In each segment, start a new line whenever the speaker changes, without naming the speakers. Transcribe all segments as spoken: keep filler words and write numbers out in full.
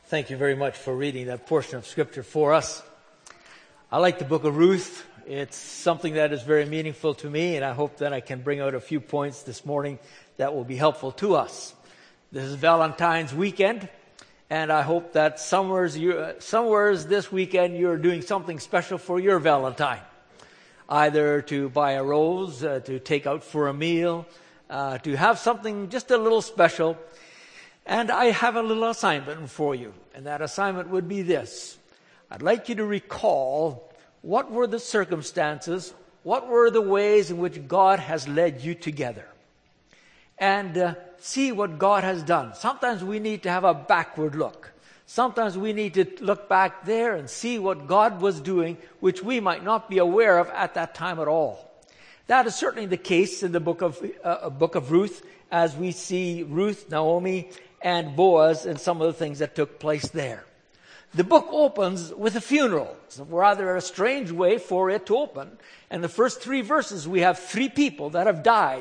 Thank you very much for reading that portion of Scripture for us. I like the book of Ruth. It's something that is very meaningful to me, and I hope that I can bring out a few points this morning that will be helpful to us. This is Valentine's weekend, and I hope that somewheres, you, somewheres this weekend you're doing something special for your Valentine. Either to buy a rose, uh, to take out for a meal, uh, to have something just a little special. And I have a little assignment for you, and that assignment would be this. I'd like you to recall what were the circumstances, what were the ways in which God has led you together, and uh, see what God has done. Sometimes we need to have a backward look. Sometimes we need to look back there and see what God was doing, which we might not be aware of at that time at all. That is certainly the case in the book of uh, book of Ruth, as we see Ruth, Naomi, and Boaz and some of the things that took place there. The book opens with a funeral. It's rather a strange way for it to open. And the first three verses, we have three people that have died.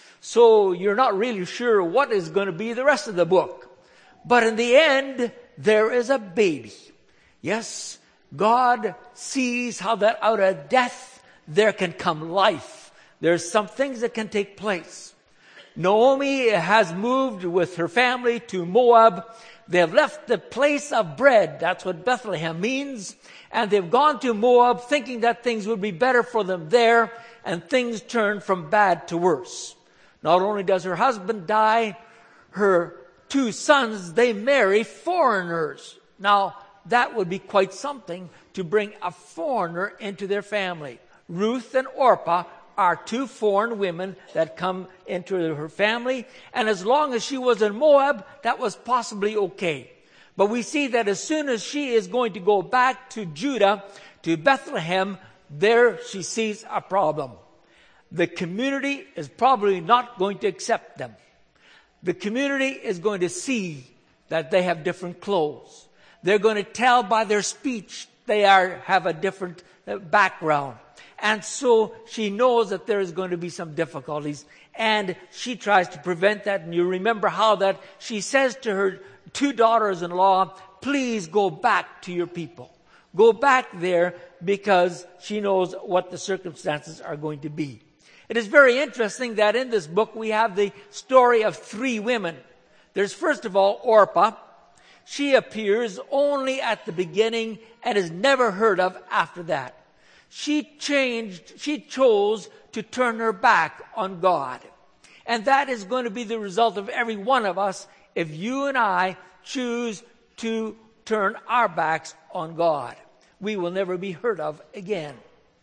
So you're not really sure what is going to be the rest of the book. But in the end, there is a baby. Yes, God sees how that out of death there can come life. There's some things that can take place. Naomi has moved with her family to Moab. They have left the place of bread. That's what Bethlehem means. And they've gone to Moab thinking that things would be better for them there. And things turn from bad to worse. Not only does her husband die, her two sons, they marry foreigners. Now, that would be quite something to bring a foreigner into their family. Ruth and Orpah are two foreign women that come into her family. And as long as she was in Moab, that was possibly okay. But we see that as soon as she is going to go back to Judah, to Bethlehem, there she sees a problem. The community is probably not going to accept them. The community is going to see that they have different clothes. They're going to tell by their speech they are have a different background. And so she knows that there is going to be some difficulties, and she tries to prevent that. And you remember how that she says to her two daughters-in-law, please go back to your people. Go back there, because she knows what the circumstances are going to be. It is very interesting that in this book we have the story of three women. There's first of all Orpah. She appears only at the beginning and is never heard of after that. She changed, she chose to turn her back on God. And that is going to be the result of every one of us if you and I choose to turn our backs on God. We will never be heard of again.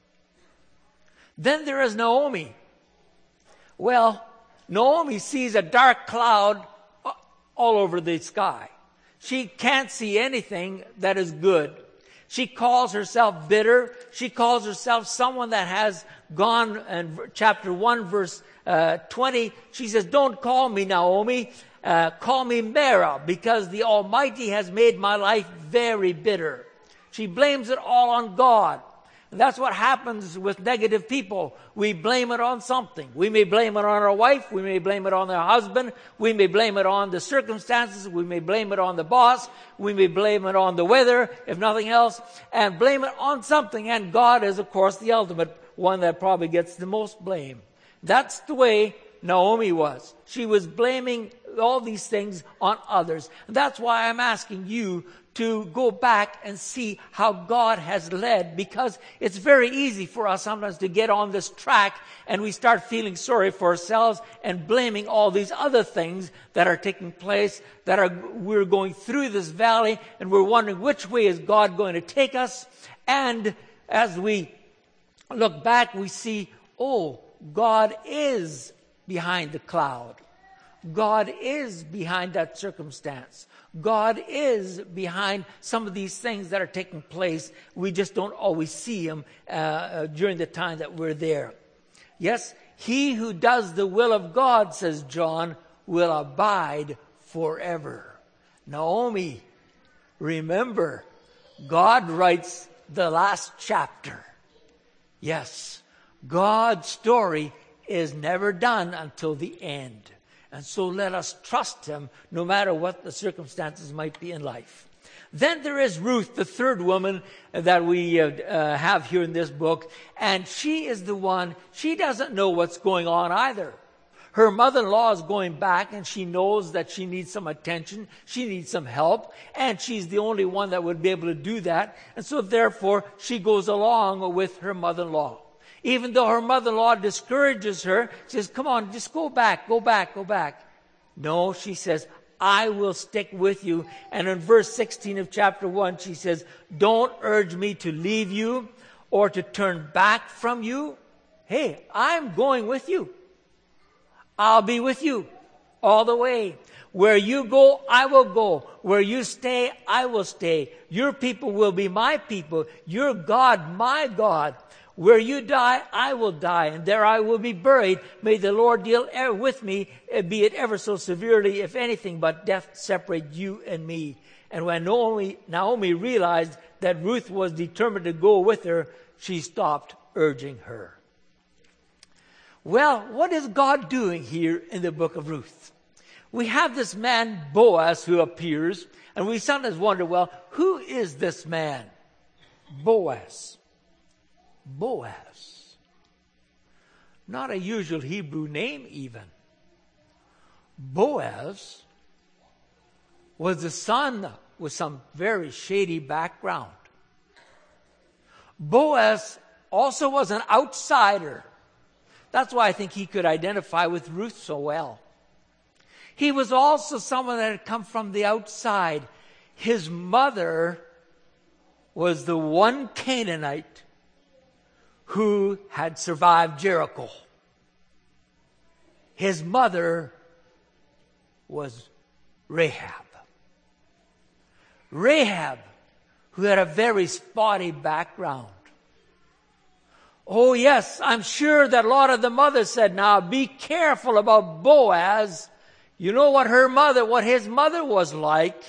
Then there is Naomi. Well, Naomi sees a dark cloud all over the sky. She can't see anything that is good. She calls herself bitter. She calls herself someone that has gone, in chapter one, verse uh, twenty, she says, don't call me Naomi, uh, call me Mara, because the Almighty has made my life very bitter. She blames it all on God. And that's what happens with negative people. We blame it on something. We may blame it on our wife. We may blame it on our husband. We may blame it on the circumstances. We may blame it on the boss. We may blame it on the weather, if nothing else, and blame it on something. And God is, of course, the ultimate one that probably gets the most blame. That's the way Naomi was. She was blaming all these things on others. And that's why I'm asking you to go back and see how God has led, because it's very easy for us sometimes to get on this track and we start feeling sorry for ourselves and blaming all these other things that are taking place, that are we're going through this valley and we're wondering which way is God going to take us. And as we look back, we see, oh, God is behind the cloud. God is behind that circumstance. God is behind some of these things that are taking place. We just don't always see him uh, uh, during the time that we're there. Yes, he who does the will of God, says John, will abide forever. Naomi, remember, God writes the last chapter. Yes, God's story is never done until the end. And so let us trust him no matter what the circumstances might be in life. Then there is Ruth, the third woman that we uh, uh, have here in this book. And she is the one, she doesn't know what's going on either. Her mother-in-law is going back, and she knows that she needs some attention. She needs some help. And she's the only one that would be able to do that. And so therefore, she goes along with her mother-in-law. Even though her mother-in-law discourages her, she says, come on, just go back, go back, go back. No, she says, I will stick with you. And in verse sixteen of chapter one, she says, don't urge me to leave you or to turn back from you. Hey, I'm going with you. I'll be with you all the way. Where you go, I will go. Where you stay, I will stay. Your people will be my people. Your God, my God. Where you die, I will die, and there I will be buried. May the Lord deal with me, be it ever so severely, if anything but death separate you and me. And when Naomi, Naomi realized that Ruth was determined to go with her, she stopped urging her. Well, what is God doing here in the book of Ruth? We have this man, Boaz, who appears, and we sometimes wonder, well, who is this man? Boaz. Boaz. Not a usual Hebrew name even. Boaz was the son with some very shady background. Boaz also was an outsider. That's why I think he could identify with Ruth so well. He was also someone that had come from the outside. His mother was the one Canaanite who had survived Jericho. His mother was Rahab. Rahab, who had a very spotty background. Oh yes, I'm sure that a lot of the mothers said, now be careful about Boaz. You know what her mother, what his mother was like?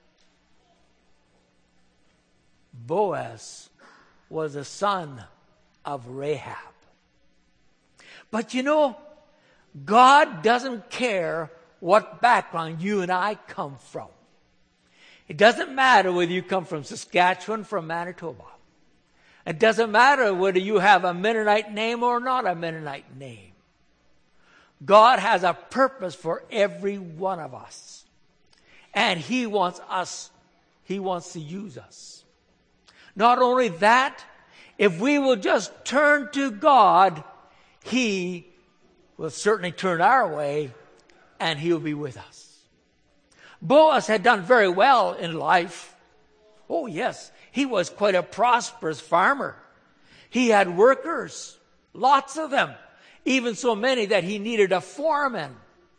Boaz was a son of Rahab. But you know, God doesn't care what background you and I come from. It doesn't matter whether you come from Saskatchewan, from Manitoba. It doesn't matter whether you have a Mennonite name or not a Mennonite name. God has a purpose for every one of us. And He wants us, He wants to use us. Not only that, if we will just turn to God, He will certainly turn our way, and He'll be with us. Boaz had done very well in life. Oh yes, he was quite a prosperous farmer. He had workers, lots of them, even so many that he needed a foreman.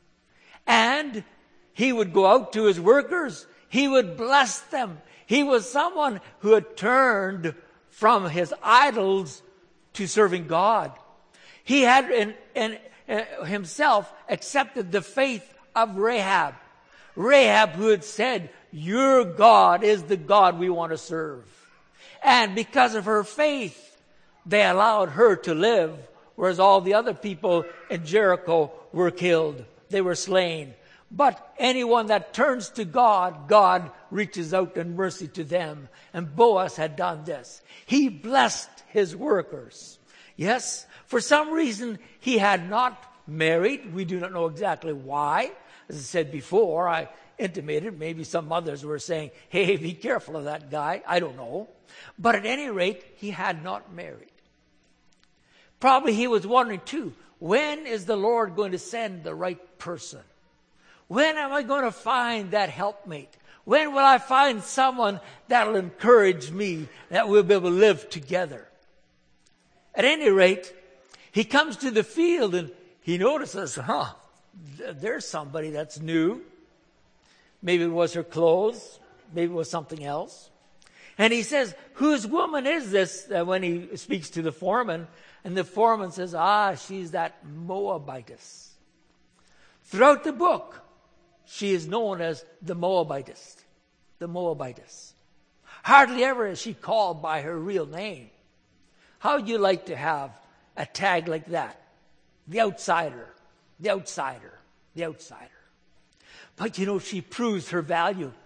And he would go out to his workers. He would bless them. He was someone who had turned from his idols to serving God. He had in, in, uh, himself accepted the faith of Rahab. Rahab, who had said, your God is the God we want to serve. And because of her faith, they allowed her to live, whereas all the other people in Jericho were killed. They were slain. But anyone that turns to God, God reaches out in mercy to them. And Boaz had done this. He blessed his workers. Yes, for some reason he had not married. We do not know exactly why. As I said before, I intimated maybe some mothers were saying, hey, be careful of that guy. I don't know. But at any rate, he had not married. Probably he was wondering too, when is the Lord going to send the right person? When am I going to find that helpmate? When will I find someone that will encourage me, that we'll be able to live together? At any rate, he comes to the field and he notices, huh, there's somebody that's new. Maybe it was her clothes. Maybe it was something else. And he says, whose woman is this? Uh, when he speaks to the foreman. And the foreman says, ah, she's that Moabitess. Throughout the book, she is known as the Moabitess. The Moabitess. Hardly ever is she called by her real name. How would you like to have a tag like that? The outsider. The outsider. The outsider. But you know, she proves her value.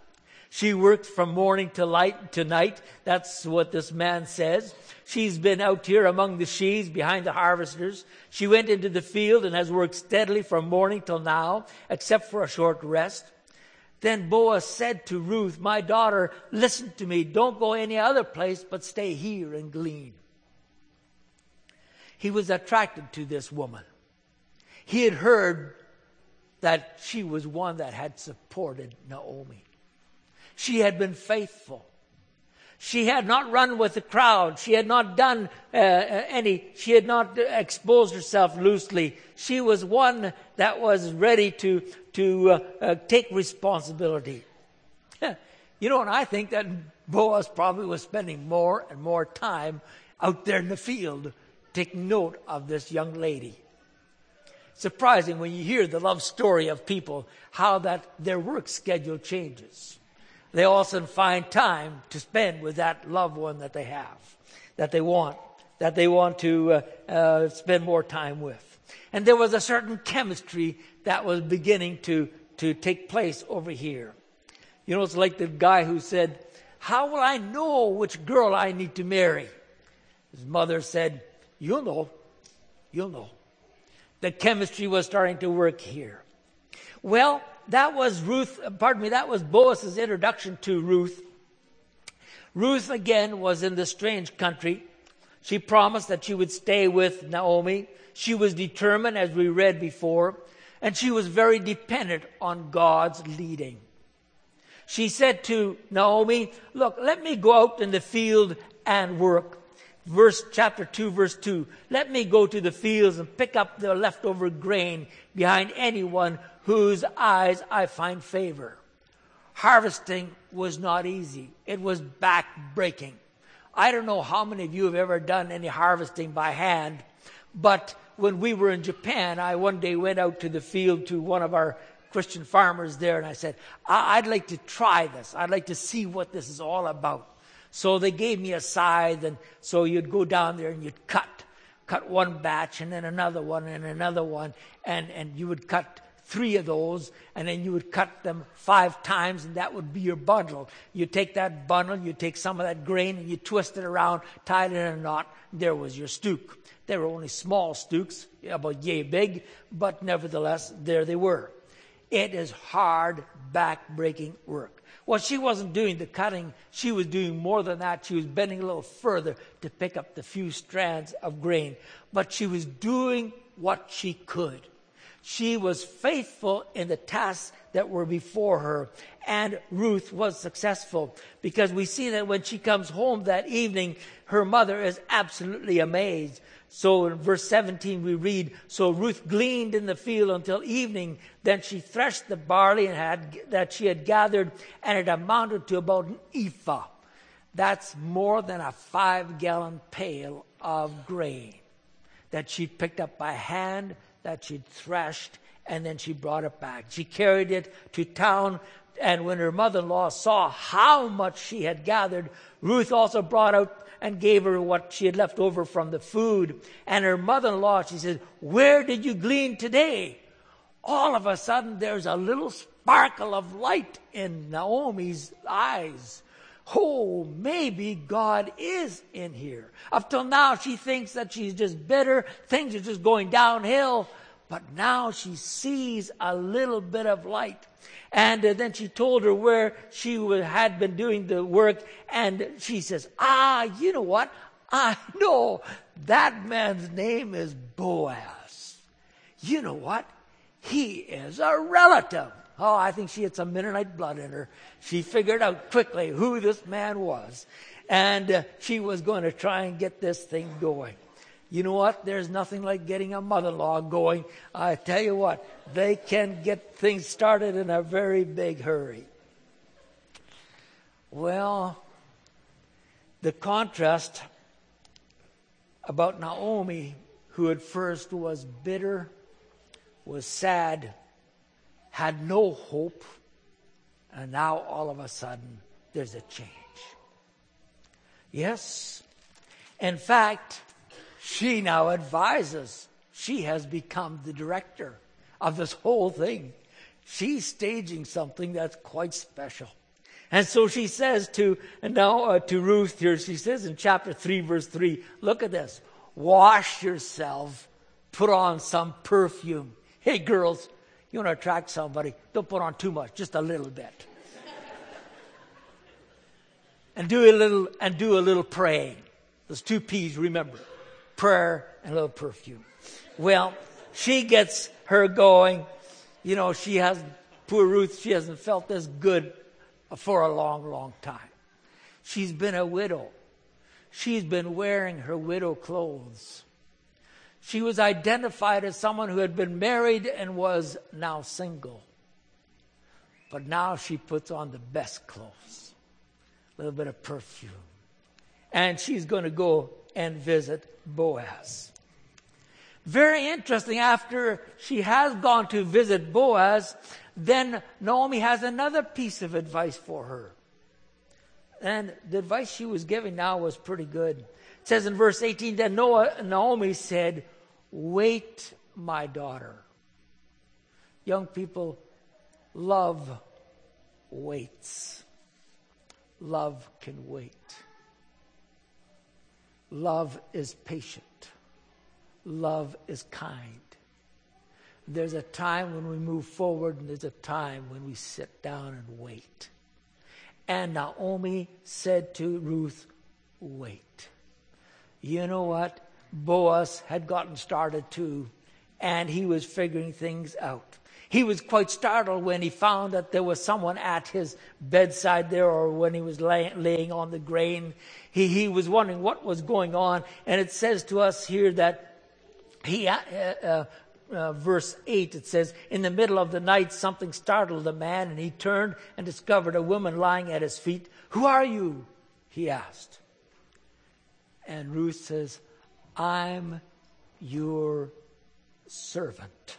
She worked from morning to light to night. That's what this man says. She's been out here among the sheaves behind the harvesters. She went into the field and has worked steadily from morning till now, except for a short rest. Then Boaz said to Ruth, my daughter, listen to me. Don't go any other place, but stay here and glean. He was attracted to this woman. He had heard that she was one that had supported Naomi. She had been faithful. She had not run with the crowd. She had not done uh, any, she had not exposed herself loosely. She was one that was ready to, to uh, uh, take responsibility. You know, and I think that Boaz probably was spending more and more time out there in the field taking note of this young lady. Surprising when you hear the love story of people, how that their work schedule changes. They often find time to spend with that loved one that they have, that they want, that they want to uh, uh, spend more time with. And there was a certain chemistry that was beginning to, to take place over here. You know, it's like the guy who said, how will I know which girl I need to marry? His mother said, you'll know, you'll know. The chemistry was starting to work here. Well, that was Ruth, pardon me, that was Boaz's introduction to Ruth. Ruth, again, was in the strange country. She promised that she would stay with Naomi. She was determined, as we read before, and she was very dependent on God's leading. She said to Naomi, look, let me go out in the field and work. Verse chapter two, verse two. Let me go to the fields and pick up the leftover grain behind anyone whose eyes I find favor. Harvesting was not easy. It was back-breaking. I don't know how many of you have ever done any harvesting by hand, but when we were in Japan, I one day went out to the field to one of our Christian farmers there, and I said, I- I'd like to try this. I'd like to see what this is all about. So they gave me a scythe, and so you'd go down there and you'd cut. Cut one batch, and then another one, and another one, and, and you would cut three of those, and then you would cut them five times, and that would be your bundle. You take that bundle, you take some of that grain, and you twist it around, tie it in a knot. There was your stook. They were only small stooks, about yay big, but nevertheless, there they were. It is hard, back-breaking work. Well, she wasn't doing the cutting. She was doing more than that. She was bending a little further to pick up the few strands of grain. But she was doing what she could. She was faithful in the tasks that were before her. And Ruth was successful, because we see that when she comes home that evening, her mother is absolutely amazed. So in verse seventeen we read, so Ruth gleaned in the field until evening. Then she threshed the barley and had, that she had gathered, and it amounted to about an ephah. That's more than a five-gallon pail of grain that she picked up by hand, that she'd threshed, and then she brought it back. She carried it to town, and when her mother-in-law saw how much she had gathered, Ruth also brought out and gave her what she had left over from the food. And her mother-in-law, she said, where did you glean today? All of a sudden, there's a little sparkle of light in Naomi's eyes. Oh, maybe God is in here. Up till now, she thinks that she's just bitter. Things are just going downhill. But now she sees a little bit of light. And uh, then she told her where she w- had been doing the work. And she says, ah, you know what? I know that man's name is Boaz. You know what? He is a relative. Oh, I think she had some Mennonite blood in her. She figured out quickly who this man was. And uh, she was going to try and get this thing going. You know what? There's nothing like getting a mother-in-law going. I tell you what, they can get things started in a very big hurry. Well, the contrast about Naomi, who at first was bitter, was sad, had no hope, and now all of a sudden there's a change. Yes, in fact, she now advises. She has become the director of this whole thing. She's staging something that's quite special. And so she says to, and now uh, to Ruth here, she says in chapter three, verse three, look at this. Wash yourself, put on some perfume. Hey girls, you want to attract somebody, don't put on too much, just a little bit. and do a little, and do a little praying. Those two P's, remember. Prayer and a little perfume. Well, she gets her going. You know, she has, poor Ruth, she hasn't felt this good for a long, long time. She's been a widow. She's been wearing her widow clothes. She was identified as someone who had been married and was now single. But now she puts on the best clothes, a little bit of perfume. And she's going to go and visit Boaz. Very interesting, after she has gone to visit Boaz, then Naomi has another piece of advice for her. And the advice she was giving now was pretty good. It says in verse eighteen, then Naomi said, wait, my daughter. Young people, love waits. Love can wait. Love is patient. Love is kind. There's a time when we move forward, and there's a time when we sit down and wait. And Naomi said to Ruth, wait. You know what? Boaz had gotten started too, and he was figuring things out. He was quite startled when he found that there was someone at his bedside there, or when he was lay, laying on the grain. He, he was wondering what was going on. And it says to us here that he, uh, uh, uh, verse eight, it says, in the middle of the night, something startled the man, and he turned and discovered a woman lying at his feet. Who are you? He asked. And Ruth says, I'm your servant.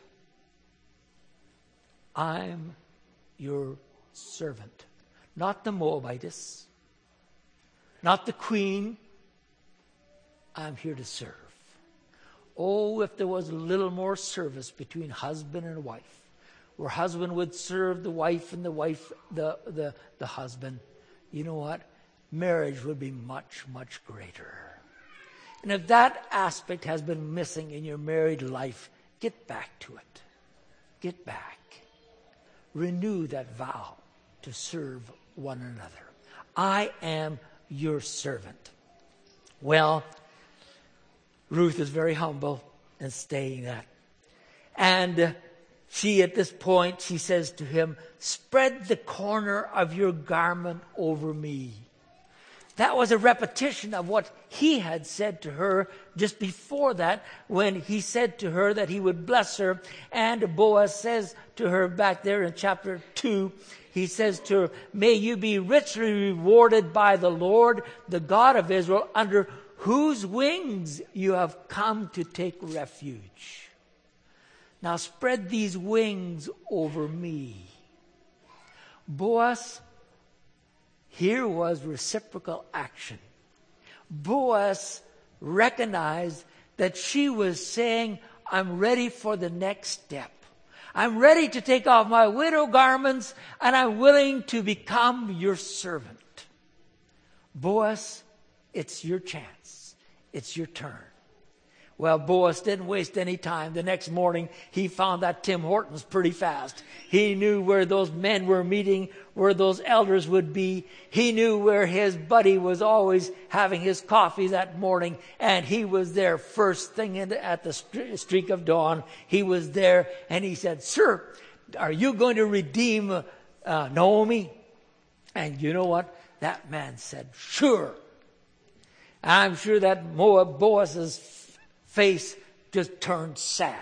I'm your servant. Not the Moabitess, not the queen. I'm here to serve. Oh, if there was a little more service between husband and wife, where husband would serve the wife and the wife the, the, the husband, you know what? Marriage would be much, much greater. And if that aspect has been missing in your married life, get back to it. Get back. Renew that vow to serve one another. I am your servant. Well, Ruth is very humble in saying that. And uh, she, at this point, she says to him, spread the corner of your garment over me. That was a repetition of what he had said to her just before that, when he said to her that he would bless her. And Boaz says to her back there in chapter two, he says to her, may you be richly rewarded by the Lord, the God of Israel, under whose wings you have come to take refuge. Now spread these wings over me. Boaz, here was reciprocal action. Boaz recognized that she was saying, I'm ready for the next step. I'm ready to take off my widow garments, and I'm willing to become your servant. Boaz, it's your chance. It's your turn. Well, Boaz didn't waste any time. The next morning, he found that Tim Hortons pretty fast. He knew where those men were meeting, where those elders would be. He knew where his buddy was always having his coffee that morning, and he was there first thing in the, at the streak of dawn. He was there, and he said, sir, are you going to redeem uh, Naomi? And you know what? That man said, sure. I'm sure that Moab, Boaz's face just turned sad,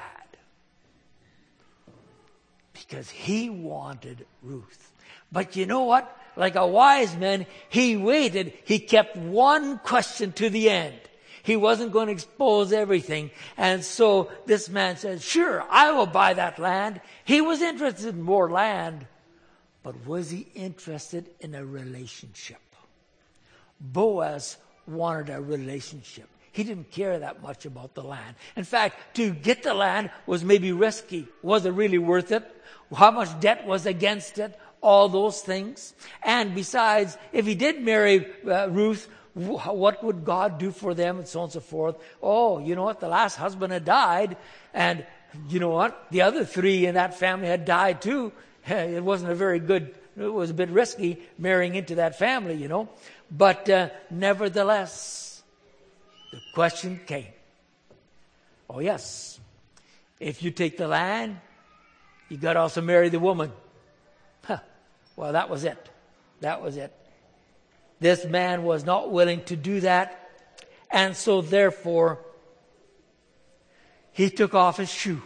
because he wanted Ruth. But you know what? Like a wise man, he waited. He kept one question to the end. He wasn't going to expose everything. And so this man said, sure, I will buy that land. He was interested in more land, but was he interested in a relationship? Boaz wanted a relationship. He didn't care that much about the land. In fact, to get the land was maybe risky. Was it really worth it? How much debt was against it? all those things. And besides, if he did marry uh, Ruth, what would God do for them, and so on and so forth? Oh, you know what? The last husband had died, and you know what? The other three in that family had died too. It wasn't a very good, it was a bit risky marrying into that family, you know. But uh, nevertheless, the question came. Oh yes, if you take the land, you got to also marry the woman. Huh. Well, that was it. That was it. This man was not willing to do that. And so therefore, he took off his shoe.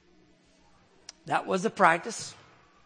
That was the practice.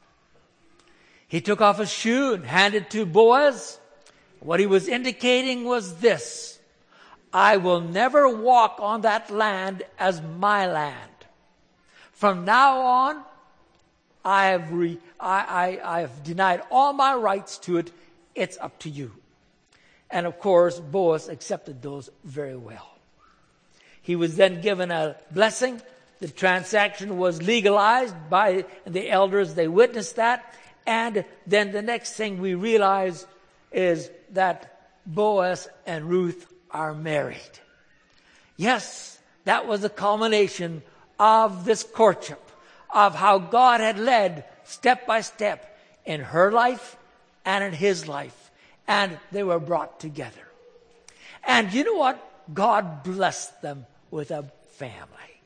He took off his shoe and handed to Boaz. What he was indicating was this: I will never walk on that land as my land. From now on, I have, re, I, I, I have denied all my rights to it. It's up to you. And of course, Boaz accepted those very well. He was then given a blessing. The transaction was legalized by the elders. They witnessed that. And then the next thing we realize is that Boaz and Ruth are married. Yes, that was the culmination of this courtship, of how God had led step by step in her life and in his life. And they were brought together. And you know what? God blessed them with a family.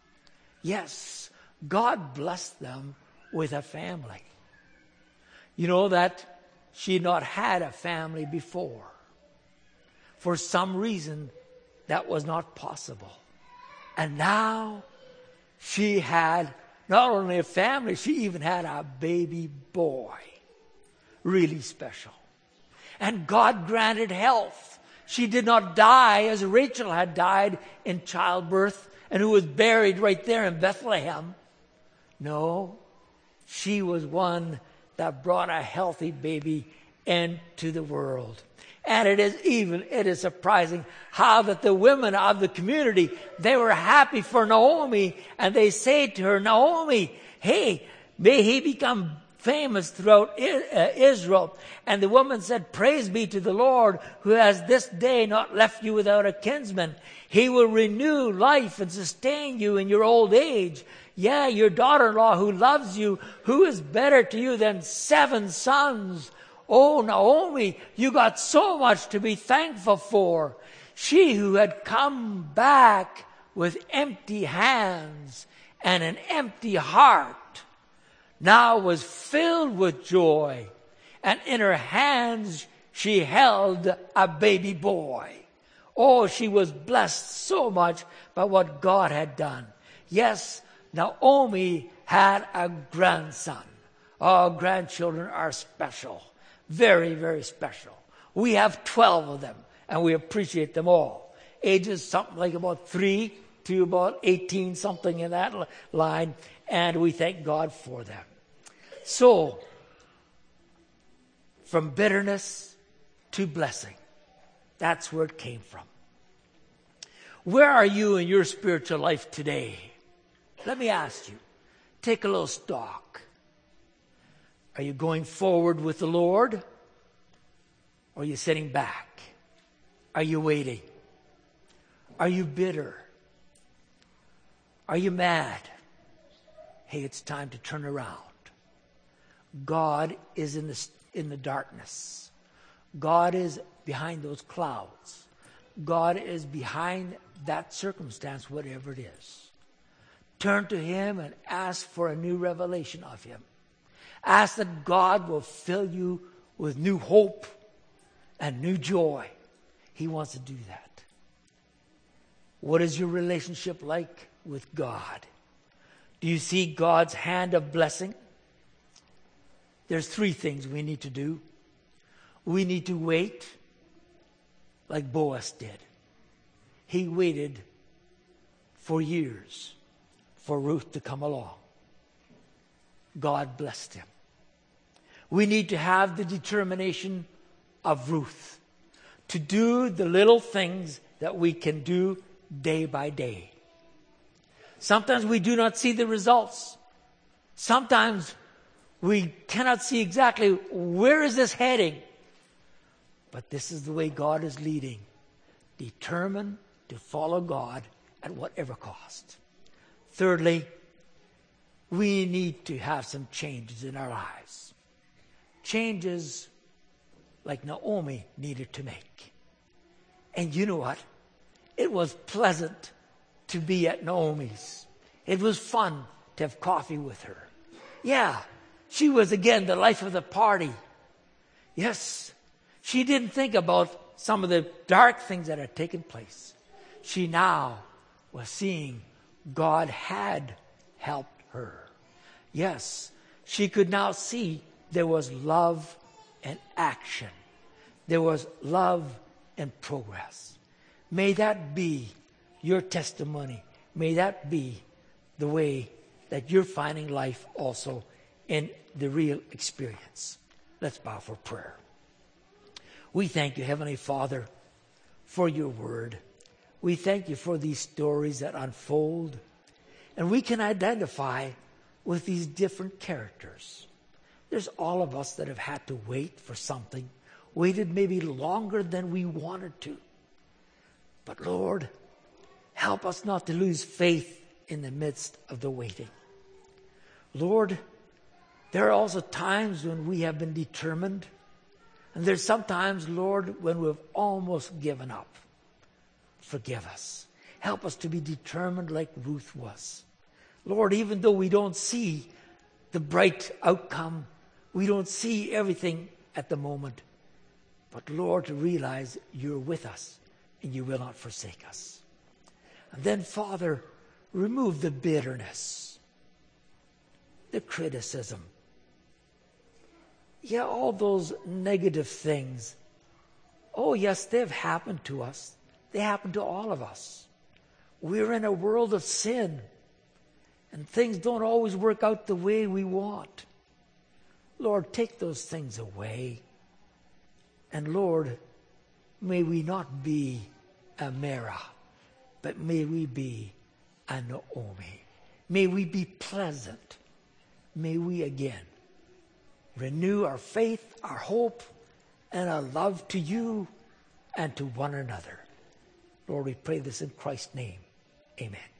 Yes, God blessed them with a family. You know that she had not had a family before. For some reason, that was not possible. And now she had not only a family, she even had a baby boy. Really special. And God granted health. She did not die as Rachel had died in childbirth and who was buried right there in Bethlehem. No, she was one that brought a healthy baby into the world. And it is even, it is surprising how that the women of the community, they were happy for Naomi, and they say to her, Naomi, hey, may he become famous throughout Israel. And the woman said, praise be to the Lord, who has this day not left you without a kinsman. He will renew life and sustain you in your old age. Yeah, your daughter-in-law who loves you, who is better to you than seven sons. Oh, Naomi, you got so much to be thankful for. She who had come back with empty hands and an empty heart now was filled with joy, and in her hands she held a baby boy. Oh, she was blessed so much by what God had done. Yes, Naomi had a grandson. Oh, grandchildren are special. Very, very special. We have twelve of them, and we appreciate them all. Ages something like about three to about eighteen, something in that line, and we thank God for them. So, from bitterness to blessing, that's where it came from. Where are you in your spiritual life today? Let me ask you, take a little stock. Are you going forward with the Lord? Or are you sitting back? Are you waiting? Are you bitter? Are you mad? Hey, it's time to turn around. God is in the, in the darkness. God is behind those clouds. God is behind that circumstance, whatever it is. Turn to Him and ask for a new revelation of Him. Ask that God will fill you with new hope and new joy. He wants to do that. What is your relationship like with God? Do you see God's hand of blessing? There's three things we need to do. We need to wait like Boaz did. He waited for years for Ruth to come along. God blessed him. We need to have the determination of Ruth to do the little things that we can do day by day. Sometimes we do not see the results. Sometimes We cannot see exactly where is this heading. But this is the way God is leading. Determined to follow God at whatever cost. Thirdly, we need to have some changes in our lives. Changes like Naomi needed to make. And you know what? It was pleasant to be at Naomi's. It was fun to have coffee with her. Yeah, she was again the life of the party. Yes, she didn't think about some of the dark things that had taken place. She now was seeing God had helped her. Yes, she could now see there was love and action. There was love and progress. May that be your testimony. May that be the way that you're finding life also in the real experience. Let's bow for prayer. We thank you, Heavenly Father, for your word. We thank you for these stories that unfold. And we can identify with these different characters. There's all of us that have had to wait for something, waited maybe longer than we wanted to. But Lord, help us not to lose faith in the midst of the waiting. Lord, there are also times when we have been determined, and there's sometimes, Lord, when we've almost given up. Forgive us. Help us to be determined like Ruth was. Lord, even though we don't see the bright outcome, we don't see everything at the moment, but Lord, to realize you're with us and you will not forsake us. And then, Father, remove the bitterness, the criticism. Yeah, all those negative things. Oh, yes, they've happened to us. They happen to all of us. We're in a world of sin, and things don't always work out the way we want. Lord, take those things away. And Lord, may we not be a Mara, but may we be a Naomi. May we be pleasant. May we again renew our faith, our hope, and our love to you and to one another. Lord, we pray this in Christ's name. Amen.